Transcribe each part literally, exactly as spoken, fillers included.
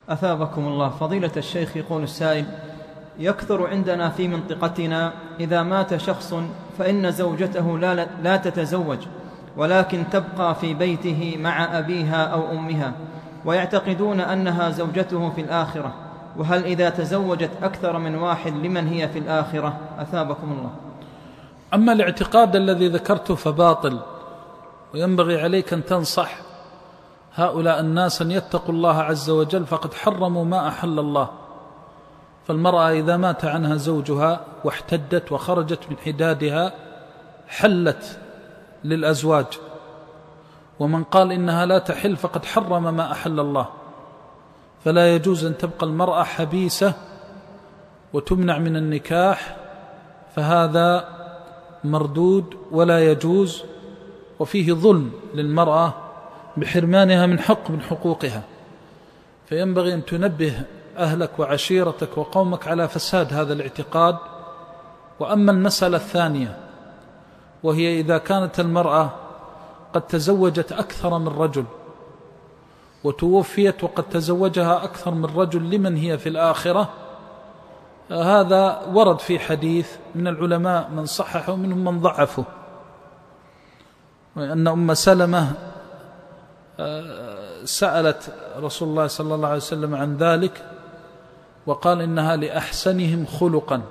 أثابكم الله. فضيلة الشيخ، يقول السائل: يكثر عندنا في منطقتنا إذا مات شخص فإن زوجته لا, لا تتزوج، ولكن تبقى في بيته مع أبيها أو أمها، ويعتقدون أنها زوجته في الآخرة، وهل إذا تزوجت أكثر من واحد لمن هي في الآخرة؟ أثابكم الله. أما الاعتقاد الذي ذكرته فباطل، وينبغي عليك أن تنصح هؤلاء الناس أن يتقوا الله عز وجل، فقد حرموا ما أحل الله. فالمرأة إذا مات عنها زوجها واحتدت وخرجت من حدادها حلت للأزواج، ومن قال إنها لا تحل فقد حرم ما أحل الله. فلا يجوز أن تبقى المرأة حبيسة وتمنع من النكاح، فهذا مردود ولا يجوز، وفيه ظلم للمرأة بحرمانها من حق من حقوقها. فينبغي أن تنبه أهلك وعشيرتك وقومك على فساد هذا الاعتقاد. وأما المسألة الثانية، وهي إذا كانت المرأة قد تزوجت أكثر من رجل وتوفيت وقد تزوجها أكثر من رجل لمن هي في الآخرة، هذا ورد في حديث من العلماء من صححه ومنهم من ضعفه، وأن أم سلمة سألت رسول الله صلى الله عليه وسلم عن ذلك، وقال إنها لأحسنهم خلقا.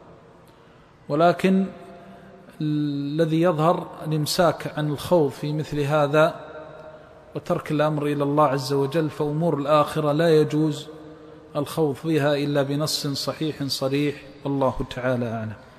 ولكن الذي يظهر الإمساك عن الخوض في مثل هذا وترك الأمر إلى الله عز وجل، فأمور الآخرة لا يجوز الخوض فيها إلا بنص صحيح صريح، والله تعالى أعلم.